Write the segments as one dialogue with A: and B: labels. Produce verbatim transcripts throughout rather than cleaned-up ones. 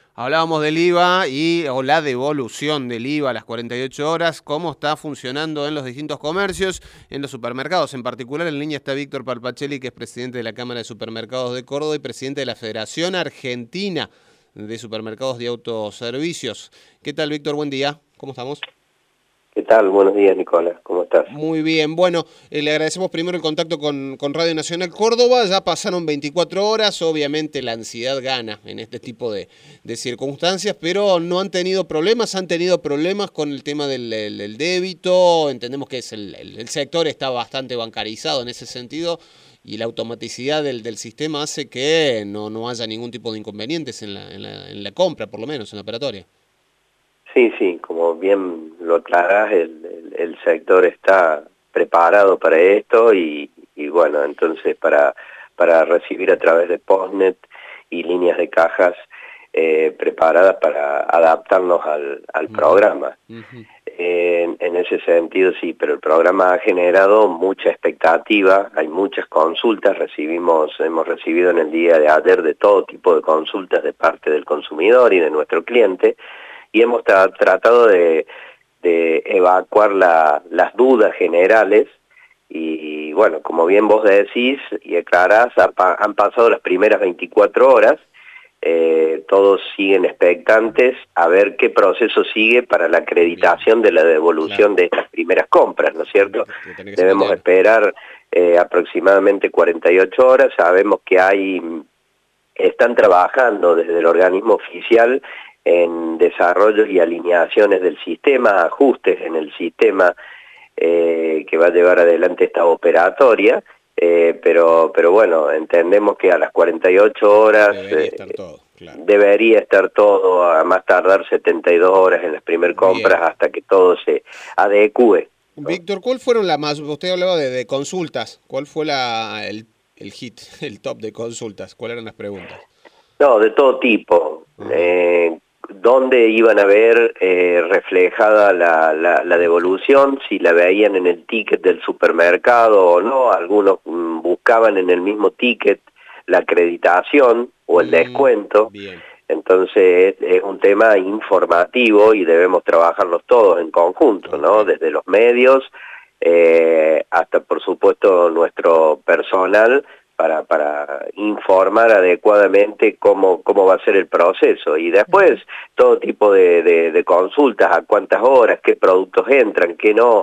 A: Hablábamos del I V A y o la devolución del I V A a las cuarenta y ocho horas, cómo está funcionando en los distintos comercios, en los supermercados. En particular, en línea está Víctor Palpacheli, que es presidente de la Cámara de Supermercados de Córdoba y presidente de la Federación Argentina de Supermercados y Autoservicios. ¿Qué tal, Víctor? Buen día. ¿Cómo estamos?
B: ¿Qué tal? Buenos días, Nicolás. ¿Cómo estás?
A: Muy bien. Bueno, eh, le agradecemos primero el contacto con, con Radio Nacional Córdoba. Ya pasaron veinticuatro horas. Obviamente la ansiedad gana en este tipo de, de circunstancias, pero no han tenido problemas. Han tenido problemas con el tema del, el, del débito. Entendemos que es el, el, el sector está bastante bancarizado en ese sentido y la automaticidad del, del sistema hace que no, no haya ningún tipo de inconvenientes en la, en, la, en la compra, por lo menos, en la operatoria.
B: Sí, sí, como bien lo aclarás, el, el, el sector está preparado para esto y, y bueno, entonces para, para recibir a través de Postnet y líneas de cajas eh, preparadas para adaptarnos al, al uh-huh. programa. Uh-huh. Eh, en, en ese sentido sí, pero el programa ha generado mucha expectativa, hay muchas consultas, recibimos, hemos recibido en el día de ayer de todo tipo de consultas de parte del consumidor y de nuestro cliente, y hemos tra tratado de, de evacuar la, las dudas generales y, y bueno, como bien vos decís y aclarás, ha, han pasado las primeras veinticuatro horas, eh, todos siguen expectantes a ver qué proceso sigue para la acreditación de la devolución claro. de estas primeras compras, ¿no es cierto? Debemos esperar eh, aproximadamente cuarenta y ocho horas, sabemos que hay, están trabajando desde el organismo oficial en desarrollos y alineaciones del sistema, ajustes en el sistema eh, que va a llevar adelante esta operatoria, eh, pero pero bueno, entendemos que a las cuarenta y ocho horas
A: debería, eh, estar, todo, claro.
B: debería estar todo, a más tardar setenta y dos horas en las primeras compras Bien. Hasta que todo se adecue, ¿no?
A: Víctor, ¿cuál fueron las más, usted hablaba de, de consultas, cuál fue la el, el hit, el top de consultas, cuáles eran las preguntas?
B: No, de todo tipo, uh-huh. eh, dónde iban a ver eh, reflejada la, la, la devolución, si la veían en el ticket del supermercado o no, algunos mm, buscaban en el mismo ticket la acreditación o el mm, descuento, bien. Entonces es, es un tema informativo y debemos trabajarlos todos en conjunto, okay. ¿no? Desde los medios eh, hasta por supuesto nuestro personal, Para, para informar adecuadamente cómo, cómo va a ser el proceso. Y después todo tipo de, de, de consultas, a cuántas horas, qué productos entran, qué no.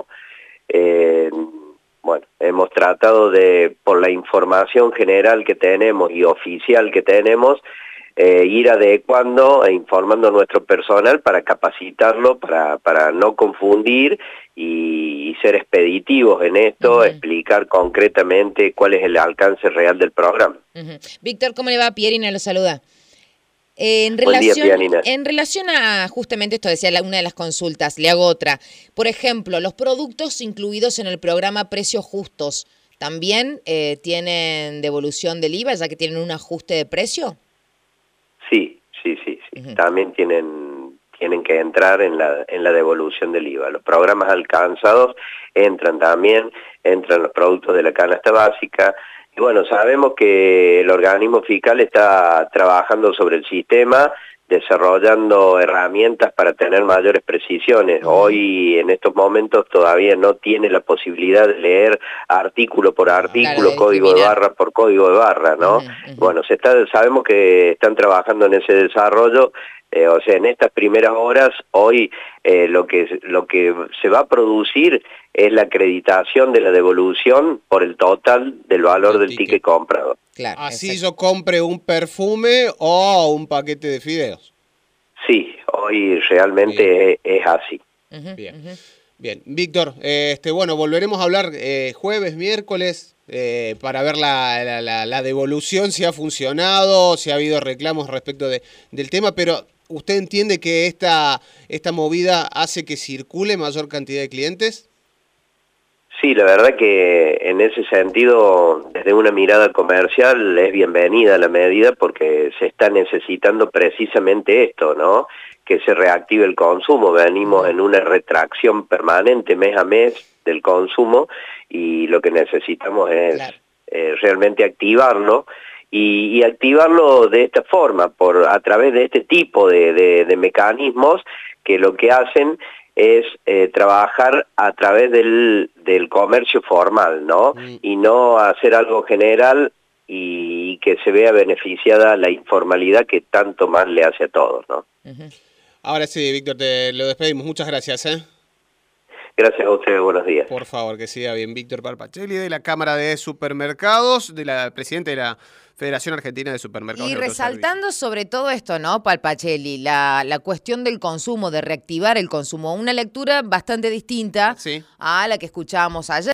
B: Eh, bueno, hemos tratado de, por la información general que tenemos y oficial que tenemos, eh, ir adecuando e informando a nuestro personal para capacitarlo, para, para no confundir y, y ser expeditivos en esto, uh-huh. explicar concretamente cuál es el alcance real del programa.
C: Uh-huh. Víctor, ¿cómo le va? Pierina lo saluda. Eh, en, relación, día, en relación a justamente esto, decía la, una de las consultas, le hago otra. Por ejemplo, los productos incluidos en el programa Precios Justos, ¿también eh, tienen devolución del I V A, ya que tienen un ajuste de precio?
B: Sí, sí, sí, sí. Uh-huh. También tienen, tienen que entrar en la, en la devolución del I V A. Los programas alcanzados entran también, entran los productos de la canasta básica. Y bueno, sabemos que el organismo fiscal está trabajando sobre el sistema, desarrollando herramientas para tener mayores precisiones. Uh-huh. Hoy, en estos momentos, todavía no tiene la posibilidad de leer artículo por artículo, claro, código de barra por código de barra, ¿no? Uh-huh, uh-huh. Bueno, se está, sabemos que están trabajando en ese desarrollo, eh, o sea, en estas primeras horas, hoy eh, lo que lo que se va a producir es la acreditación de la devolución por el total del valor el del ticket, ticket comprado.
A: Claro, así exacto. Yo compre un perfume o un paquete de fideos.
B: Sí, hoy realmente es, es así.
A: Uh-huh, Bien. Uh-huh. Bien, Víctor, eh, este, bueno, volveremos a hablar eh, jueves, miércoles, eh, para ver la, la, la, la devolución, si ha funcionado, si ha habido reclamos respecto de, del tema, pero ¿usted entiende que esta, esta movida hace que circule mayor cantidad de clientes?
B: Sí, la verdad que en ese sentido, desde una mirada comercial, es bienvenida la medida porque se está necesitando precisamente esto, ¿no? Que se reactive el consumo. Venimos en una retracción permanente mes a mes del consumo y lo que necesitamos es claro. eh, realmente activarlo y, y activarlo de esta forma, por a través de este tipo de, de, de mecanismos que lo que hacen es eh, trabajar a través del, del comercio formal, ¿no? Mm. Y no hacer algo general y, y que se vea beneficiada la informalidad que tanto mal le hace a todos, ¿no?
A: Uh-huh. Ahora sí, Víctor, te lo despedimos. Muchas gracias, ¿eh?
B: Gracias a ustedes, buenos días.
A: Por favor, que siga bien. Víctor Parpachelli, de la Cámara de Supermercados, de la presidenta de la Federación Argentina de Supermercados.
C: Y resaltando sobre todo esto, ¿no, Parpachelli? La, la cuestión del consumo, de reactivar el consumo. Una lectura bastante distinta, sí, a la que escuchábamos ayer.